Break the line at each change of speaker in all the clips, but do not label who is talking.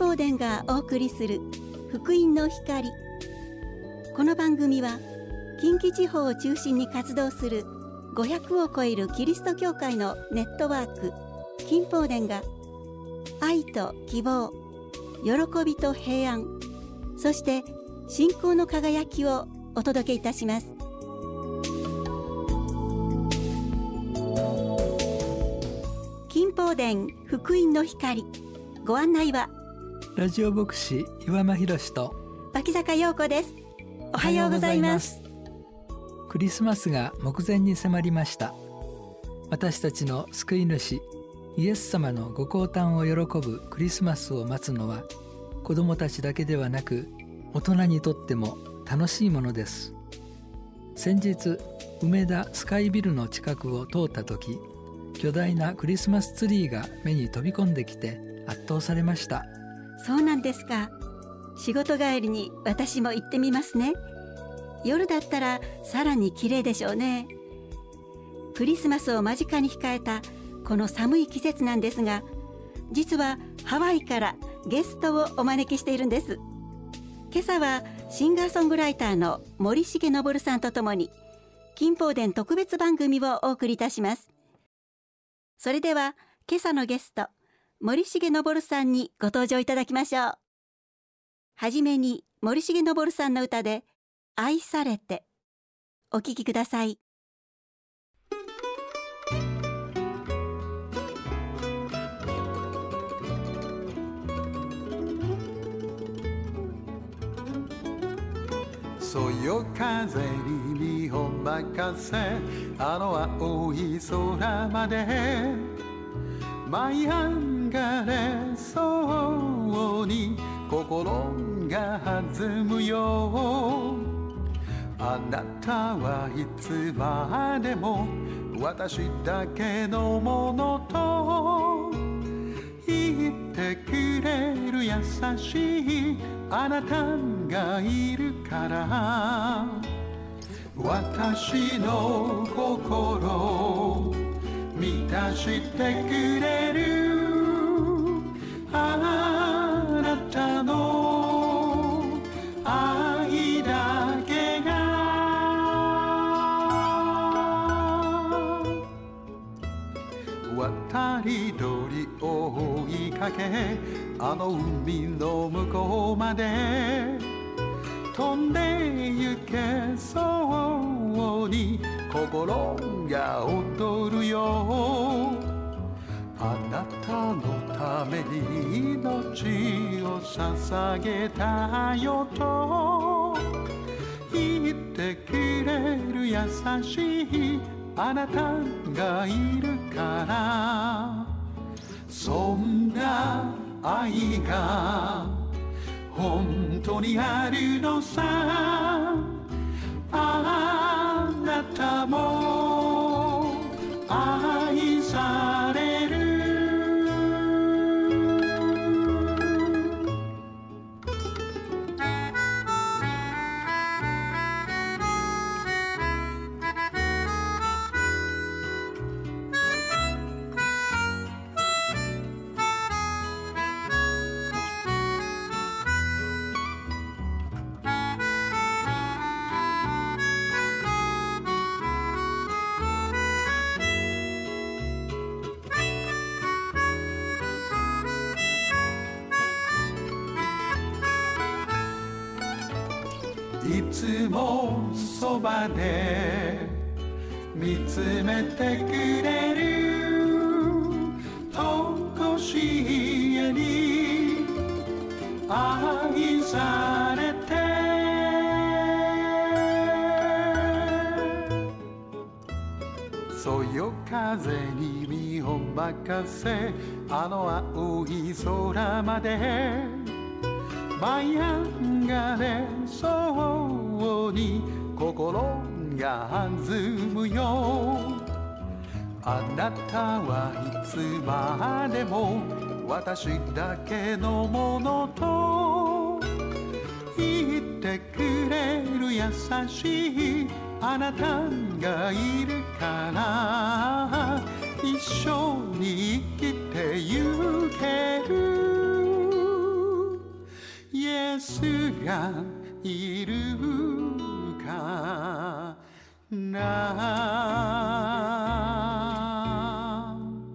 宝殿がお送りする福音の光。この番組は近畿地方を中心に活動する500を超えるキリスト教会のネットワーク金宝殿が愛と希望、喜びと平安、そして信仰の輝きをお届けいたします。金宝殿福音の光、ご案内は
ラジオ牧師岩間博と
脇坂陽子です。おはようございます。
クリスマスが目前に迫りました。私たちの救い主イエス様のご降誕を喜ぶクリスマスを待つのは、子どもたちだけではなく大人にとっても楽しいものです。先日梅田スカイビルの近くを通った時、巨大なクリスマスツリーが目に飛び込んできて圧倒されました。
そうなんですか。仕事帰りに私も行ってみますね。夜だったらさらに綺麗でしょうね。クリスマスを間近に控えたこの寒い季節なんですが、実はハワイからゲストをお招きしているんです。今朝はシンガーソングライターの森重昇さんとともに金宝殿特別番組をお送りいたします。それでは今朝のゲスト森重昇さんにご登場いただきましょう。はじめに森重昇さんの歌で愛されて、お聴きください。
そよ風に身を任せ、あの青い空まで舞い上がれそうに心が弾むよ。あなたはいつまでも私だけのものと言ってくれる優しいあなたがいるから、私の心満たしてくれるあなたの愛だけが渡り鳥を追いかけ、あの海の向こうまで飛んで行けそうに心が躍るよ。あなたのために命を捧げたよと言ってくれる優しいあなたがいるから、そんな愛が本当にあるのさ。あなたも愛される。いつもそばで見つめてくれるとこしえに愛されて、そよ風に身を任せ、あの青い空まで舞い上がれそうに心が弾むよ。あなたはいつまでも私だけのものと言ってくれる優しいあなたがいるから、一緒に生きてゆける。 がいるかな。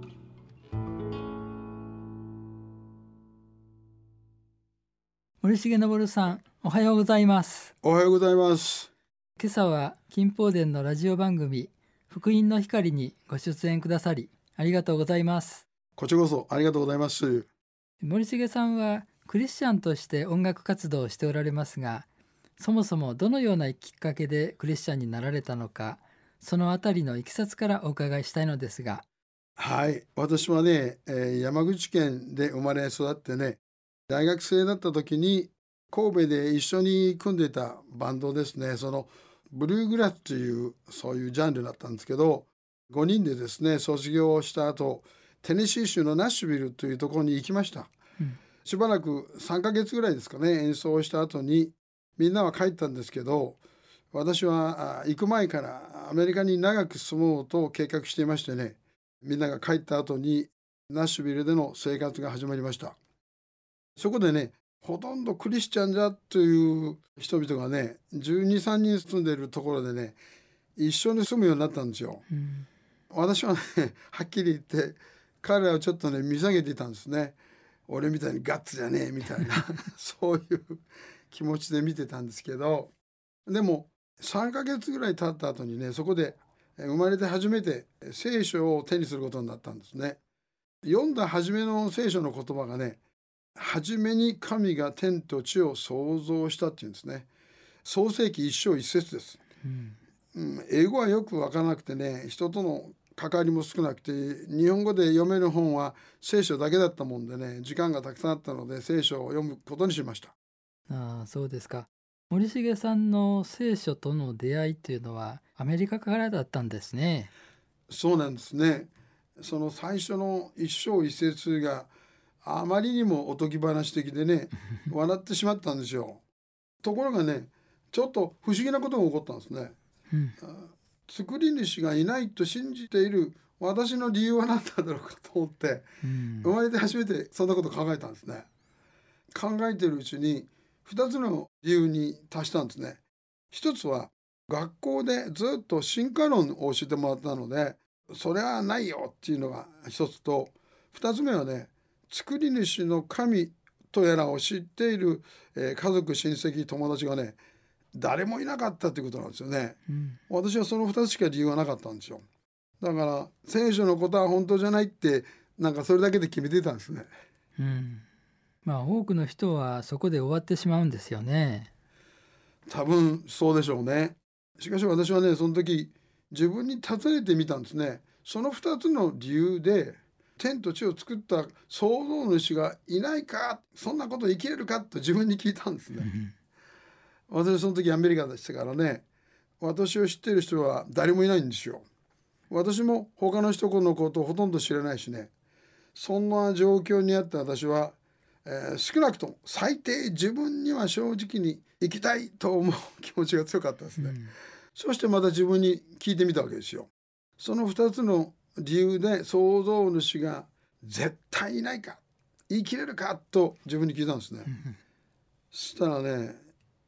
森重昇さん、おはようございます。
おはようございます。
今朝は金宝殿のラジオ番組福音の光にご出演くださりありがとうございます。
こちらこそありがとうございます。
森重さんはクリスチャンとして音楽活動をしておられますが、そもそもどのようなきっかけでクリスチャンになられたのか、そのあたりのいきさつからお伺いしたいのですが。
はい、私はね、山口県で生まれ育ってね、大学生だった時に神戸で一緒に組んでたバンドですね、そのブルーグラスというそういうジャンルだったんですけど、5人でですね卒業した後、テネシー州のナッシュビルというところに行きました、しばらく3ヶ月ぐらいですかね、演奏した後にみんなは帰ったんですけど、私は行く前からアメリカに長く住もうと計画していましてね、みんなが帰った後にナッシュビルでの生活が始まりました。そこでね、ほとんどクリスチャンだという人々がね、12、3人住んでいるところでね、一緒に住むようになったんですよ、私はね、はっきり言って彼らをちょっとね見下げていたんですね。俺みたいにガッツじゃねえみたいなそういう気持ちで見てたんですけど、でも3ヶ月ぐらい経った後にね、そこで生まれて初めて聖書を手にすることになったんですね。読んだ初めの聖書の言葉がね、初めに神が天と地を創造したっていうんですね。創世記1章1節です、英語はよく分からなくてね、人との関わりも少なくて、日本語で読める本は聖書だけだったもんでね、時間がたくさんあったので聖書を読むことにしました。
そうですか。森重さんの聖書との出会いというのはアメリカからだったんですね。
そうなんですね。その最初の一章一節があまりにもおとぎ話的でね笑ってしまったんですよ。ところがね、ちょっと不思議なことが起こったんですね、作り主がいないと信じている私の理由は何だろうかと思って、生まれて初めてそんなことを考えたんですね。考えているうちに2つの理由に達したんですね。一つは学校でずっと進化論を教えてもらったので、それはないよっていうのが一つと、2つ目はね、作り主の神とやらを知っている、家族親戚友達がね誰もいなかったということなんですよね、私はその2つしか理由はなかったんですよ。だから聖書のことは本当じゃないってなんかそれだけで決めていたんですね、
多くの人はそこで終わってしまうんですよね。
多分そうでしょうね。しかし私はね、その時自分に尋ねてみたんですね。その2つの理由で天と地を作った創造主がいないか、そんなこと生きれるかと自分に聞いたんですね、私その時アメリカでしたからね、私を知っている人は誰もいないんですよ。私も他の人のことをほとんど知らないしね、そんな状況にあって私は、少なくとも最低自分には正直に生きたいと思う気持ちが強かったですね、そしてまた自分に聞いてみたわけですよ。その2つの理由で創造主が絶対いないか、言い切れるかと自分に聞いたんですね、そしたらね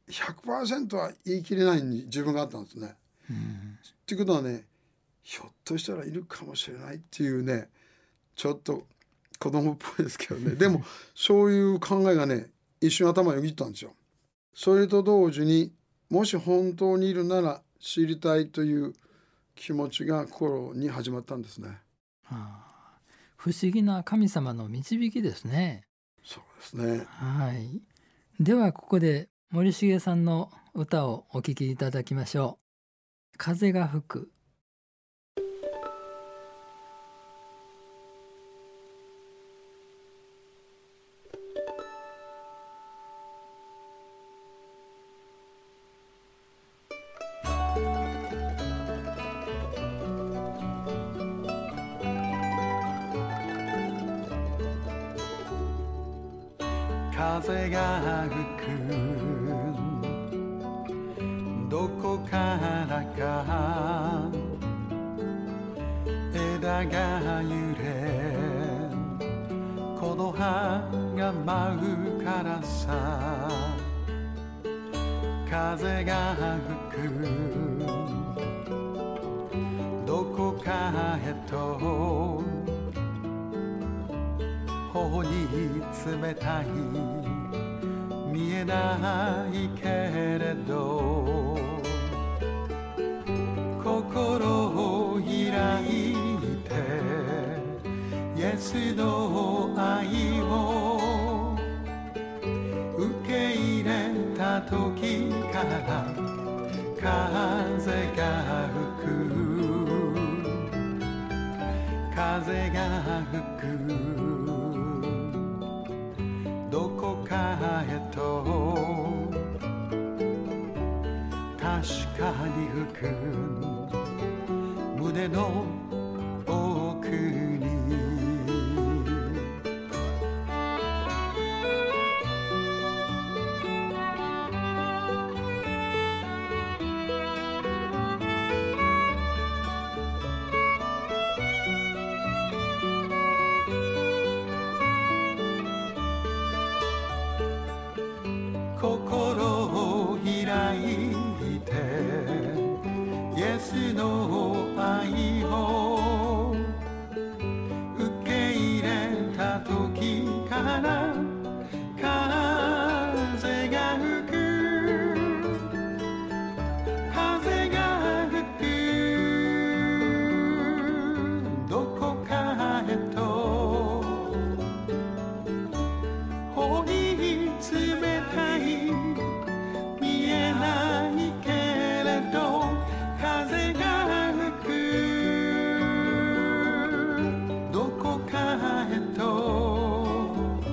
100% は言い切れないに自分があったんですね、っていうことはね、ひょっとしたらいるかもしれないっていうね、ちょっと子供っぽいですけどねでもそういう考えがね一瞬頭をよぎったんですよ。それと同時にもし本当にいるなら知りたいという気持ちが心に始まったんですね。
不思議な神様の導きですね。
そうですね。
ではここで森重さんの歌をお聴きいただきましょう。風が吹く。
風が吹くどこからか枝が揺れ木の葉が舞うからさ風が吹くどこかへと頬に冷たい見えないけれど心を開いてイエスの愛を受け入れた時から風が吹く風が吹くどこかへと確かに吹く胸の奥に心を開いてイエスの愛を受け入れた時から風が吹く風が吹くどこかへと頬に冷たい見えないけれど風が吹くどこかへと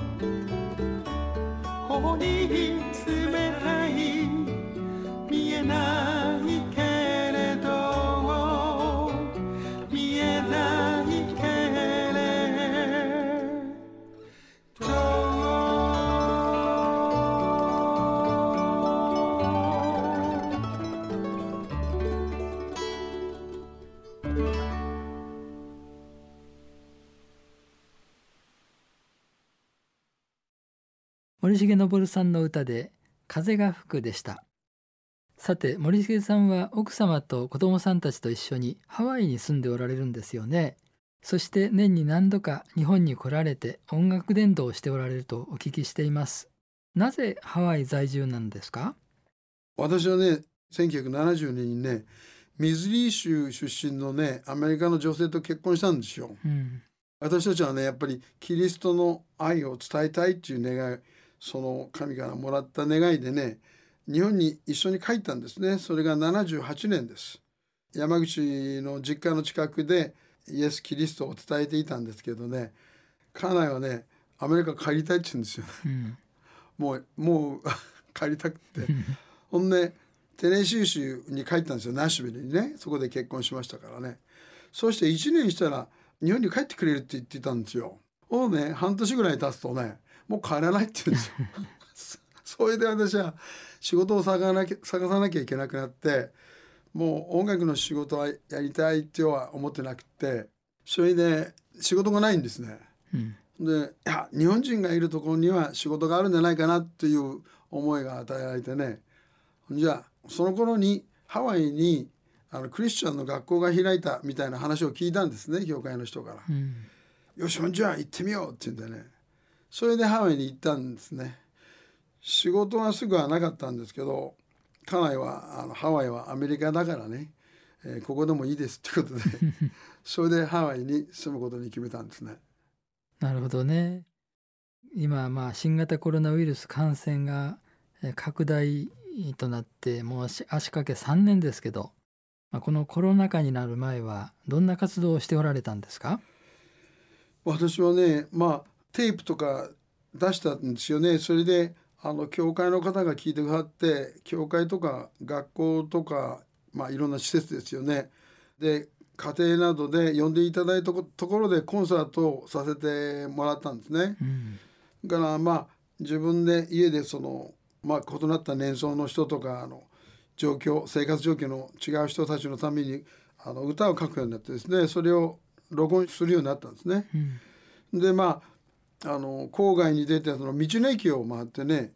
頬に冷たい見えないけれど見えないけれど
森重昇さんの歌で風が吹くでした。さて、森重さんは奥様と子供さんたちと一緒にハワイに住んでおられるんですよね。そして年に何度か日本に来られて音楽伝道をしておられるとお聞きしています。なぜハワイ在住なんですか？
私はね、1970年にね、ミズーリ州出身のね、アメリカの女性と結婚したんですよ。私たちはね、やっぱりキリストの愛を伝えたいっていう願い、その神からもらった願いでね、日本に一緒に帰ったんですね。それが78年です。山口の実家の近くでイエス・キリストを伝えていたんですけどね、家内はね、アメリカ帰りたいって言うんですよね。もう帰りたくてほんでテネシー州に帰ったんですよ。ナッシュビルにね。そこで結婚しましたからね。そして1年したら日本に帰ってくれるって言ってたんですよ。ね、半年ぐらい経つとね、もう帰らないって言うんですよそれで私は仕事を探さなきゃいけなくなって、もう音楽の仕事はやりたいっては思ってなくて、それで仕事がないんですね。で、いや、日本人がいるところには仕事があるんじゃないかなっていう思いが与えられてね。じゃあその頃にハワイにクリスチャンの学校が開いたみたいな話を聞いたんですね、教会の人から。よし、じゃあ行ってみようって言うんでね、それでハワイに行ったんですね。仕事はすぐはなかったんですけど、家内はハワイはアメリカだからね、ここでもいいですってことでそれでハワイに住むことに決めたんですね。
なるほどね。今新型コロナウイルス感染が拡大となってもう足掛け3年ですけど、このコロナ禍になる前はどんな活動をしておられたんですか？
私はね、テープとか出したんですよね。それで教会の方が聞いてくださって、教会とか学校とか、いろんな施設ですよね。で、家庭などで呼んでいただいたところでコンサートをさせてもらったんですね。だから自分で家でその、異なった年層の人とか生活状況の違う人たちのために歌を書くようになってですね、それを録音するようになったんですね。で郊外に出てその道の駅を回ってね、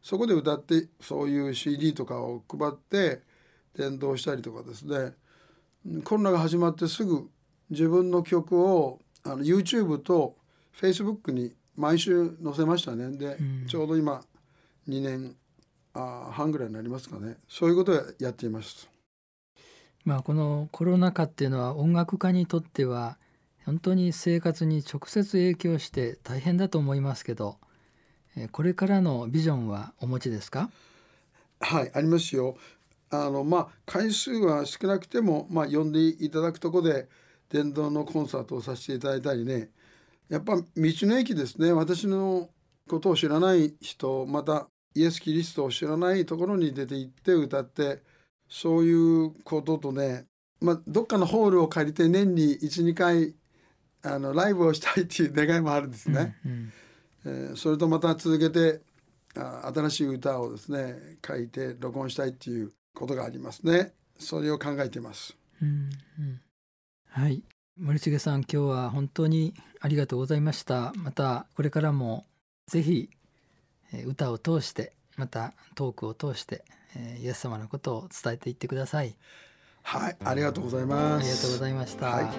そこで歌ってそういう CD とかを配って伝道したりとかですね。コロナが始まってすぐ自分の曲をYouTube と Facebook に毎週載せましたね。で、ちょうど今2年半ぐらいになりますかね。そういうことをやっています。
このコロナ禍っていうのは音楽家にとっては本当に生活に直接影響して大変だと思いますけど、これからのビジョンはお持ちですか？
はい、ありますよ。回数は少なくても、呼んでいただくとこで伝道のコンサートをさせていただいたりね。やっぱ道の駅ですね。私のことを知らない人、またイエス・キリストを知らないところに出て行って歌って、そういうこととね、どっかのホールを借りて年に 1,2 回ライブをしたいっていう願いもあるんですね。それとまた続けて新しい歌をですね書いて録音したいっていうことがありますね。それを考えています。
はい、森重さん、今日は本当にありがとうございました。またこれからもぜひ歌を通して、またトークを通してイエス様のことを伝えていってください。
はい、ありがとうございます。
ありがとうございました。
はい、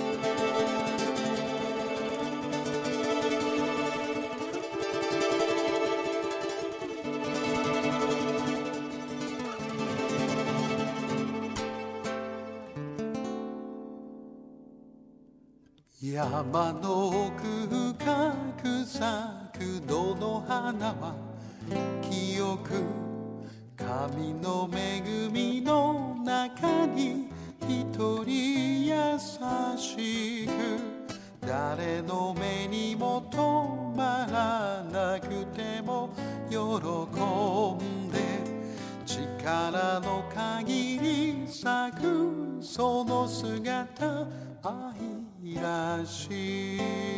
山の奥深く咲く野の花は清く、神の恵みの中に一人優しく、誰の目にも止まらなくても喜んで、力の限り咲くその姿愛らしい。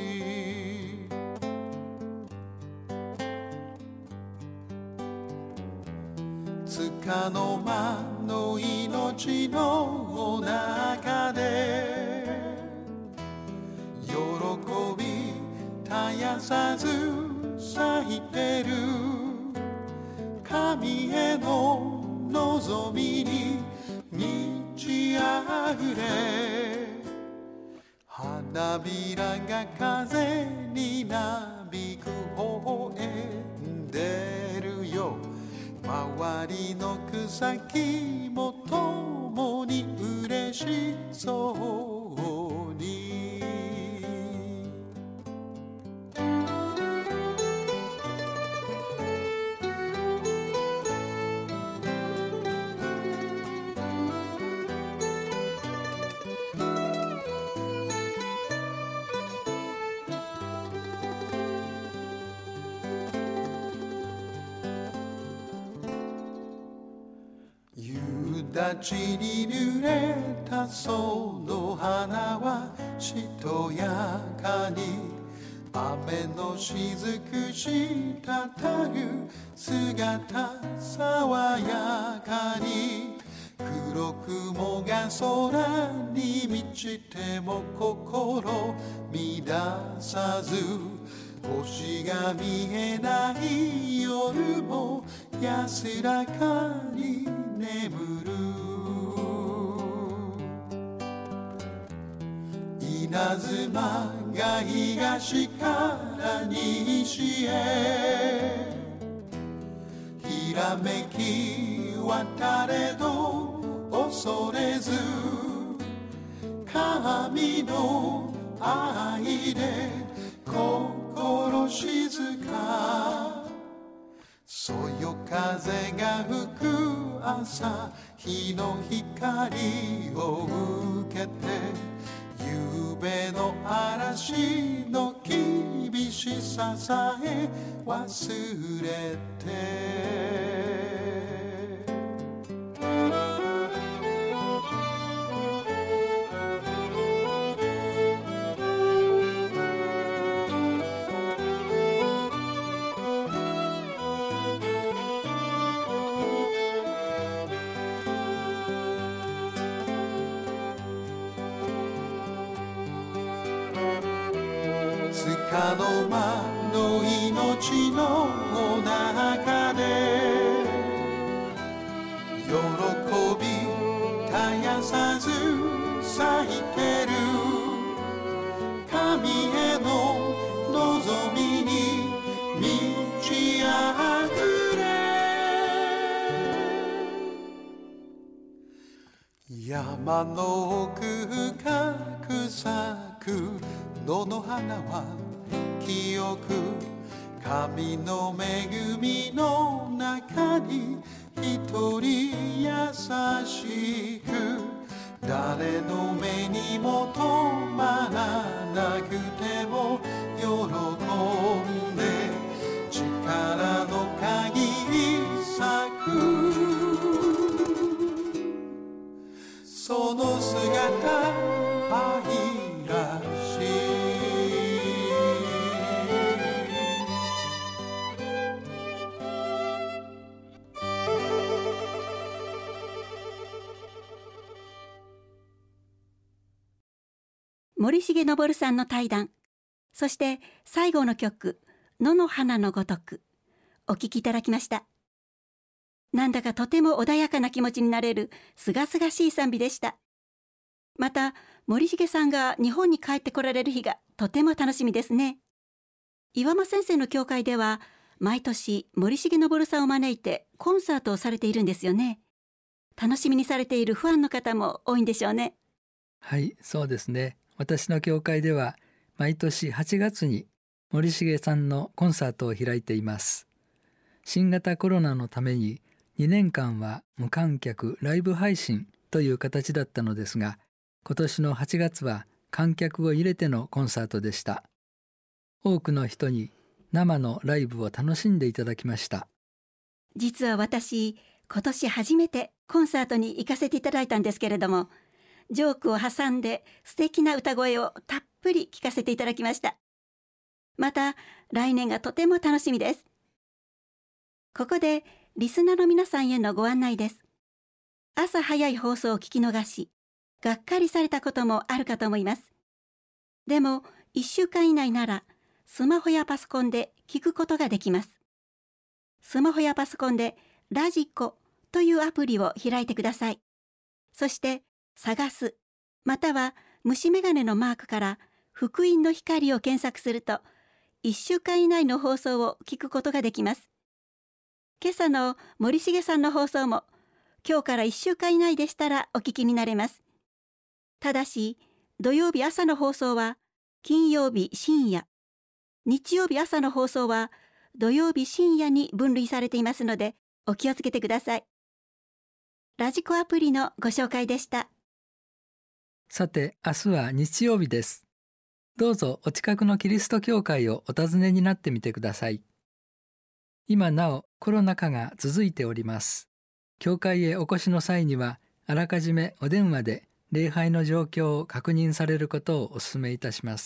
束の間の命の中で喜び絶やさず咲いてる、神への望みに満ちあふれ、花びらが風になびく微笑んでるよ。周りの草木も共に嬉しそうに。立ちに濡れたその花はしとやかに、雨の雫滴る姿爽やかに、黒雲が空に満ちても心乱さず、星が見えない夜も安らかに眠る。稲妻が東から西へひらめき渡れど恐れず、神の愛で心静か、そよ風が吹く朝日の光を受けて、夕べの嵐の厳しささえ忘れて、束の間の命の中でび絶やさず咲いてる神への望みに満ちあふれ山の奥深く咲く野の花は清く神の恵みの中に一人優しく誰の目にも止まらなくても喜んで力の限り咲くその姿愛らしい
森重昇さんの対談、そして最後の曲野の花のごとくお聴きいただきました。なんだかとても穏やかな気持ちになれるすがすがしい賛美でした。また森重さんが日本に帰ってこられる日がとても楽しみですね。岩間先生の教会では毎年森重昇さんを招いてコンサートをされているんですよね。楽しみにされているファンの方も多いんでしょうね。
はい、そうですね。私の教会では毎年8月に森重さんのコンサートを開いています。新型コロナのために2年間は無観客ライブ配信という形だったのですが、今年の8月は観客を入れてのコンサートでした。多くの人に生のライブを楽しんでいただきました。
実は私、今年初めてコンサートに行かせていただいたんですけれども、ジョークを挟んで素敵な歌声をたっぷり聞かせていただきました。また来年がとても楽しみです。ここでリスナーの皆さんへのご案内です。朝早い放送を聞き逃し、がっかりされたこともあるかと思います。でも1週間以内ならスマホやパソコンで聞くことができます。スマホやパソコンでラジコというアプリを開いてください。そして探す、または虫眼鏡のマークから福音の光を検索すると1週間以内の放送を聞くことができます。今朝の森重さんの放送も今日から1週間以内でしたらお聞きになれます。ただし土曜日朝の放送は金曜日深夜、日曜日朝の放送は土曜日深夜に分類されていますのでお気をつけてください。ラジコアプリのご紹介でした。
さて、明日は日曜日です。どうぞお近くのキリスト教会をお訪ねになってみてください。今なおコロナ禍が続いております。教会へお越しの際には、あらかじめお電話で礼拝の状況を確認されることをお勧めいたします。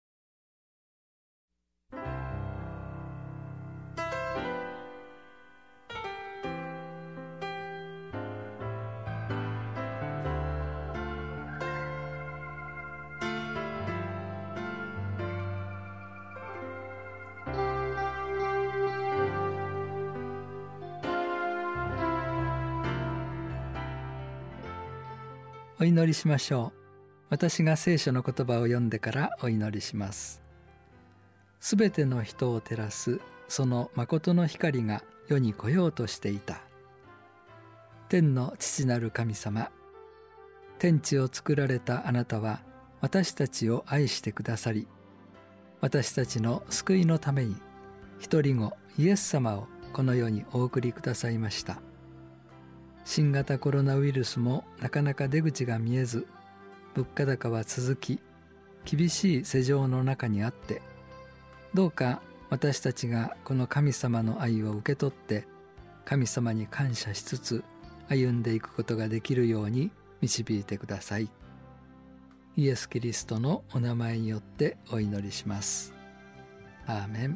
お祈りしましょう。私が聖書の言葉を読んでからお祈りします。すべての人を照らすその誠の光が世に来ようとしていた。天の父なる神様、天地を作られたあなたは私たちを愛してくださり、私たちの救いのために一人子イエス様をこの世にお送りくださいました。新型コロナウイルスもなかなか出口が見えず、物価高は続き、厳しい世情の中にあって、どうか私たちがこの神様の愛を受け取って、神様に感謝しつつ歩んでいくことができるように導いてください。イエス・キリストのお名前によってお祈りします。アーメン。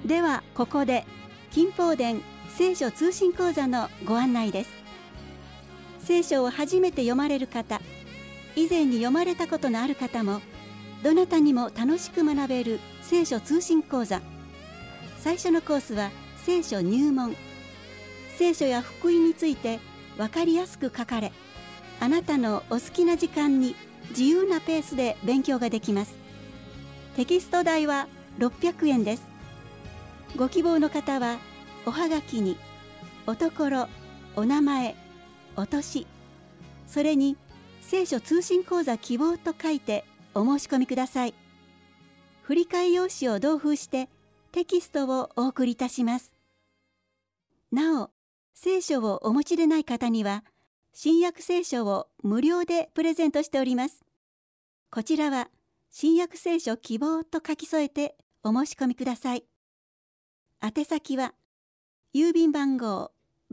ではここで金宝殿聖書通信講座のご案内です。聖書を初めて読まれる方、以前に読まれたことのある方も、どなたにも楽しく学べる聖書通信講座。最初のコースは聖書入門。聖書や福音について分かりやすく書かれ、あなたのお好きな時間に自由なペースで勉強ができます。テキスト代は600円です。ご希望の方はおはがきにおところ、お名前、お年、それに聖書通信講座希望と書いてお申し込みください。振り替え用紙を同封してテキストをお送りいたします。なお、聖書をお持ちでない方には新約聖書を無料でプレゼントしております。こちらは新約聖書希望と書き添えてお申し込みください。宛先は郵便番号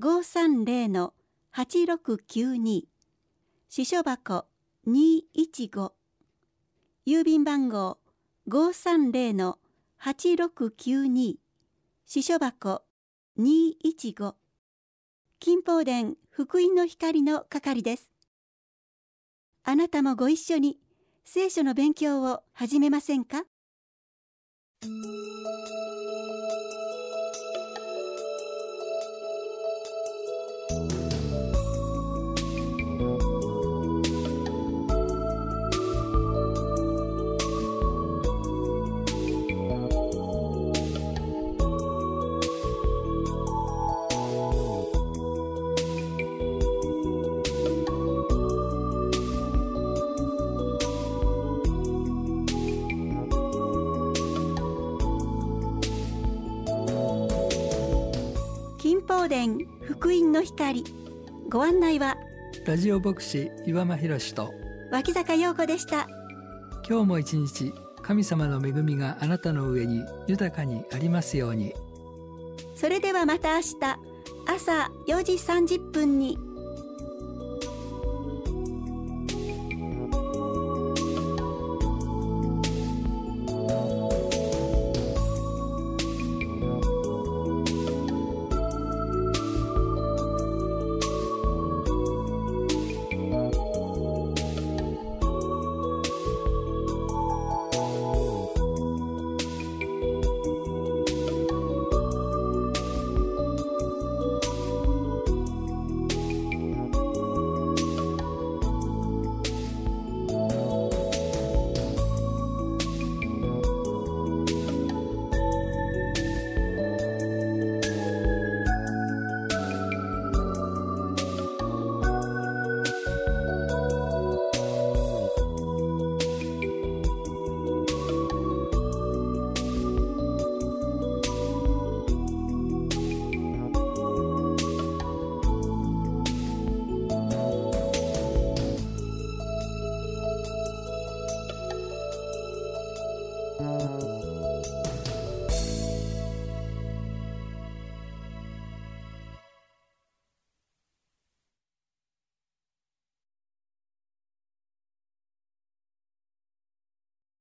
530-8692 支所箱215、郵便番号 530-8692 支所箱215、金宝殿福音の光の係です。あなたもご一緒に聖書の勉強を始めませんか？金宝殿福音の光、ご案内は
ラジオ牧師岩間博と
脇坂陽子でした。
今日も一日神様の恵みがあなたの上に豊かにありますように。
それではまた明日朝4時30分に。